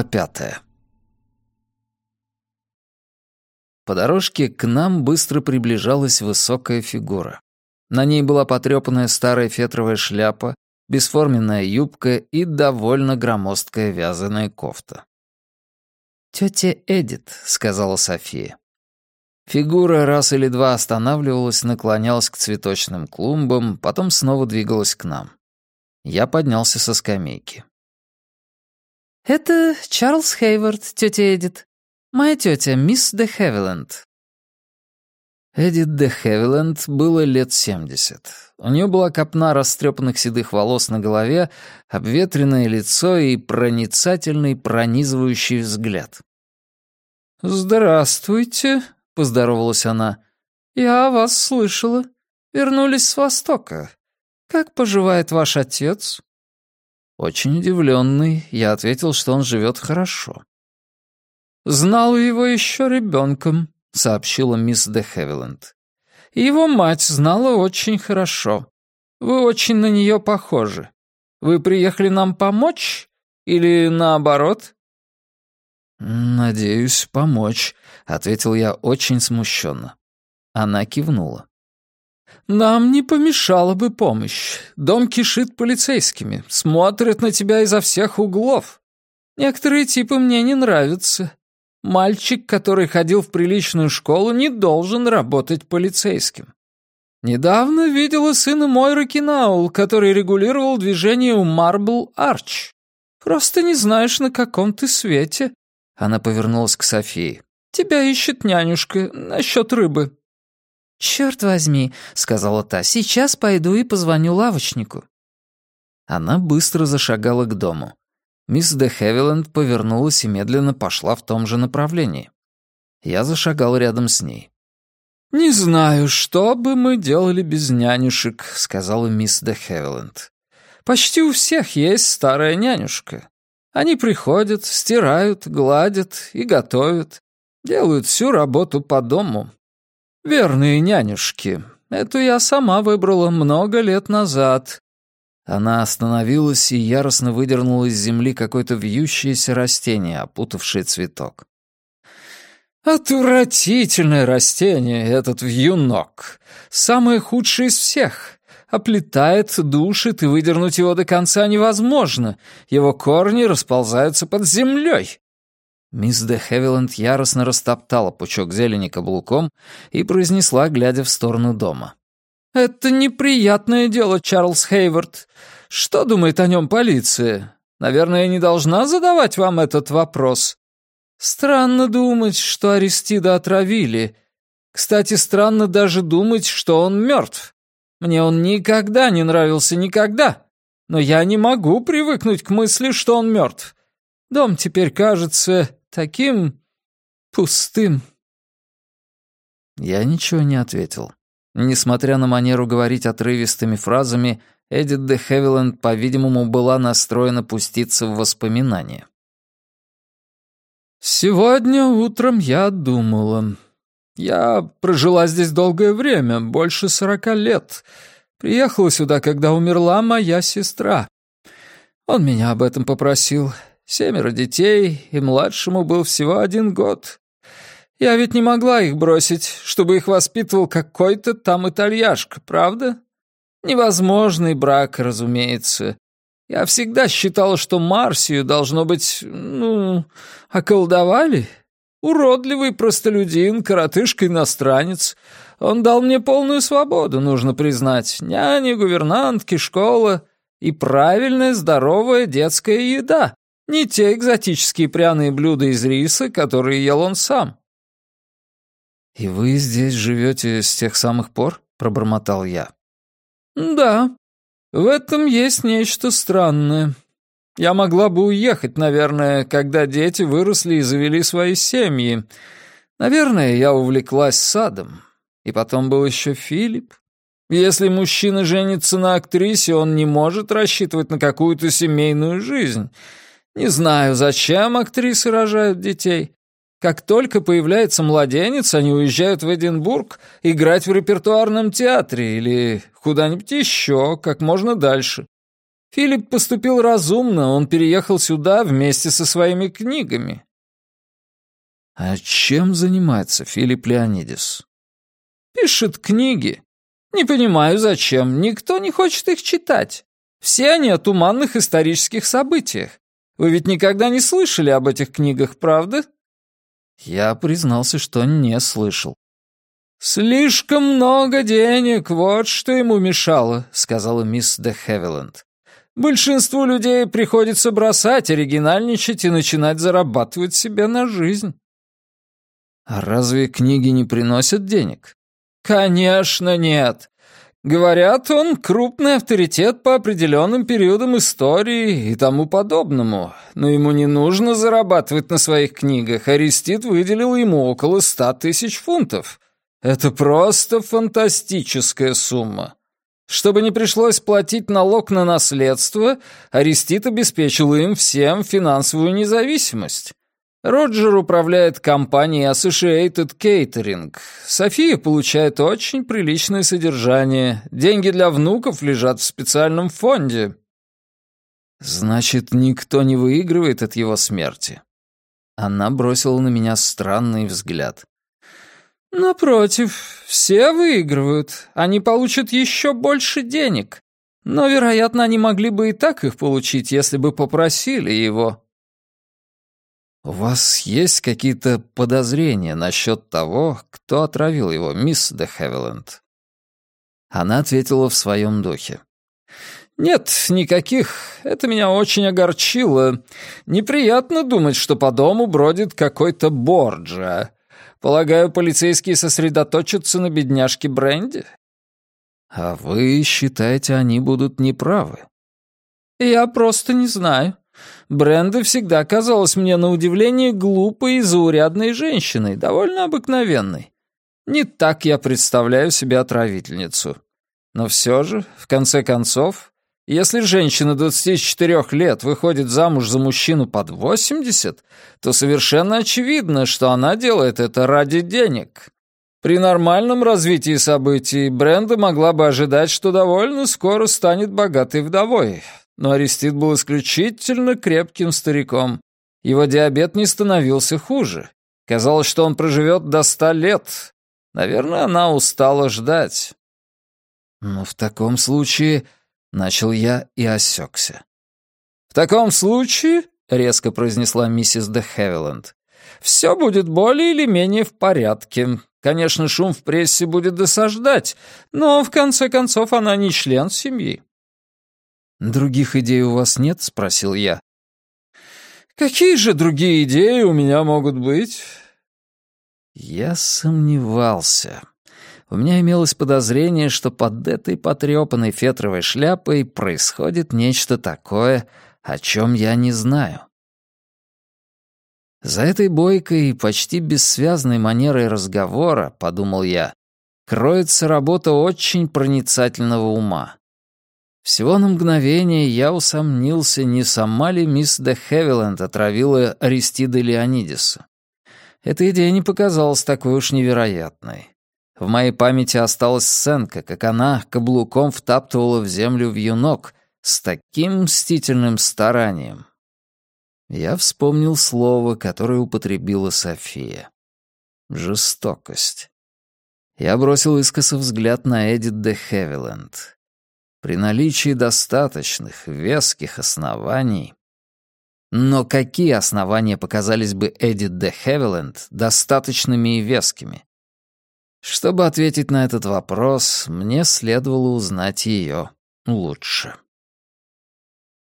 Глава 5. По дорожке к нам быстро приближалась высокая фигура. На ней была потрёпанная старая фетровая шляпа, бесформенная юбка и довольно громоздкая вязаная кофта. «Тётя Эдит», — сказала София. Фигура раз или два останавливалась, наклонялась к цветочным клумбам, потом снова двигалась к нам. Я поднялся со скамейки. «Это Чарльз Хейвард, тётя Эдит. Моя тётя, мисс де Хевиленд». Эдит де Хевиленд было лет 70. У неё была копна растрёпанных седых волос на голове, обветренное лицо и проницательный, пронизывающий взгляд. «Здравствуйте», — поздоровалась она. «Я о вас слышала. Вернулись с Востока. Как поживает ваш отец?» Очень удивленный, я ответил, что он живет хорошо. «Знал его еще ребенком», — сообщила мисс де Хевиленд. «Его мать знала очень хорошо. Вы очень на нее похожи. Вы приехали нам помочь или наоборот?» «Надеюсь, помочь», — ответил я очень смущенно. Она кивнула. «Нам не помешала бы помощь. Дом кишит полицейскими, смотрят на тебя изо всех углов. Некоторые типы мне не нравятся. Мальчик, который ходил в приличную школу, не должен работать полицейским. Недавно видела сына Мойры Кинаул, который регулировал движение у Марбл Арч. Просто не знаешь, на каком ты свете». Она повернулась к Софии. «Тебя ищет нянюшка насчет рыбы». «Чёрт возьми», — сказала та, — «сейчас пойду и позвоню лавочнику». Она быстро зашагала к дому. Мисс де Хевиленд повернулась и медленно пошла в том же направлении. Я зашагал рядом с ней. «Не знаю, что бы мы делали без нянюшек», — сказала мисс де Хевиленд. «Почти у всех есть старая нянюшка. Они приходят, стирают, гладят и готовят, делают всю работу по дому. Верные нянюшки. Эту я сама выбрала много лет назад». Она остановилась и яростно выдернула из земли какое-то вьющееся растение, опутавшее цветок. «Отвратительное растение, этот вьюнок. Самое худшее из всех. Оплетает, душит, и выдернуть его до конца невозможно. Его корни расползаются под землей». Мисс де Хевиленд яростно растоптала пучок зелени каблуком и произнесла, глядя в сторону дома. «Это неприятное дело, Чарльз Хейвард. Что думает о нем полиция? Наверное, я не должна задавать вам этот вопрос. Странно думать, что Аристида отравили. Кстати, странно даже думать, что он мертв. Мне он никогда не нравился, никогда. Но я не могу привыкнуть к мысли, что он мертв. Дом теперь кажется таким пустым». Я ничего не ответил. Несмотря на манеру говорить отрывистыми фразами, Эдит де Хевиленд, по-видимому, была настроена пуститься в воспоминания. «Сегодня утром я думала. Я прожила здесь долгое время, больше 40 лет. Приехала сюда, когда умерла моя сестра. Он меня об этом попросил. 7 детей, и младшему был всего 1 год. Я ведь не могла их бросить, чтобы их воспитывал какой-то там итальяшка, правда? Невозможный брак, разумеется. Я всегда считала, что Марсию, должно быть, околдовали. Уродливый простолюдин, коротышка-иностранец. Он дал мне полную свободу, нужно признать. Няни, гувернантки, школа и правильная, здоровая детская еда. Не те экзотические пряные блюда из риса, которые ел он сам». «И вы здесь живете с тех самых пор?» — пробормотал я. «Да, в этом есть нечто странное. Я могла бы уехать, наверное, когда дети выросли и завели свои семьи. Наверное, я увлеклась садом. И потом был еще Филипп. Если мужчина женится на актрисе, он не может рассчитывать на какую-то семейную жизнь. Не знаю, зачем актрисы рожают детей. Как только появляется младенец, они уезжают в Эдинбург играть в репертуарном театре или куда-нибудь еще, как можно дальше. Филипп поступил разумно, он переехал сюда вместе со своими книгами». «А чем занимается Филипп Леонидис?» «Пишет книги. Не понимаю, зачем. Никто не хочет их читать. Все они о туманных исторических событиях. Вы ведь никогда не слышали об этих книгах, правда?» Я признался, что не слышал. «Слишком много денег, вот что ему мешало», — сказала мисс де Хевиленд. «Большинству людей приходится бросать, оригинальничать и начинать зарабатывать себе на жизнь». «А разве книги не приносят денег?» «Конечно нет. Говорят, он крупный авторитет по определенным периодам истории и тому подобному, но ему не нужно зарабатывать на своих книгах. Аристид выделил ему около 100 тысяч фунтов. Это просто фантастическая сумма. Чтобы не пришлось платить налог на наследство, Аристид обеспечил им всем финансовую независимость. Роджер управляет компанией Associated Catering. София получает очень приличное содержание. Деньги для внуков лежат в специальном фонде». «Значит, никто не выигрывает от его смерти?» Она бросила на меня странный взгляд. «Напротив, все выигрывают. Они получат еще больше денег. Но, вероятно, они могли бы и так их получить, если бы попросили его». «У вас есть какие-то подозрения насчет того, кто отравил его, мисс де Хевиленд?» Она ответила в своем духе. «Нет, никаких. Это меня очень огорчило. Неприятно думать, что по дому бродит какой-то Борджиа. Полагаю, полицейские сосредоточатся на бедняжке Бренди?» «А вы считаете, они будут неправы?» «Я просто не знаю. Бренда всегда казалась мне на удивление глупой и заурядной женщиной, довольно обыкновенной. Не так я представляю себе отравительницу. Но все же, в конце концов, если женщина 24 лет выходит замуж за мужчину под 80, то совершенно очевидно, что она делает это ради денег. При нормальном развитии событий Бренда могла бы ожидать, что довольно скоро станет богатой вдовой. Но Аристид был исключительно крепким стариком. Его диабет не становился хуже. Казалось, что он проживет до 100 лет. Наверное, она устала ждать. «Но в таком случае...» — начал я и осекся. «В таком случае...» — резко произнесла миссис де Хевиленд. «Все будет более или менее в порядке. Конечно, шум в прессе будет досаждать, но, в конце концов, она не член семьи». «Других идей у вас нет?» — спросил я. «Какие же другие идеи у меня могут быть?» Я сомневался. У меня имелось подозрение, что под этой потрепанной фетровой шляпой происходит нечто такое, о чем я не знаю. За этой бойкой и почти бессвязной манерой разговора, подумал я, кроется работа очень проницательного ума. Всего на мгновение я усомнился, не сама ли мисс де Хевиленд отравила Аристида Леонидиса. Эта идея не показалась такой уж невероятной. В моей памяти осталась сценка, как она каблуком втаптывала в землю вьюнок с таким мстительным старанием. Я вспомнил слово, которое употребила София. Жестокость. Я бросил искоса взгляд на Эдит де Хевиленд. При наличии достаточных, веских оснований... Но какие основания показались бы Эдит де Хевиленд достаточными и вескими? Чтобы ответить на этот вопрос, мне следовало узнать ее лучше.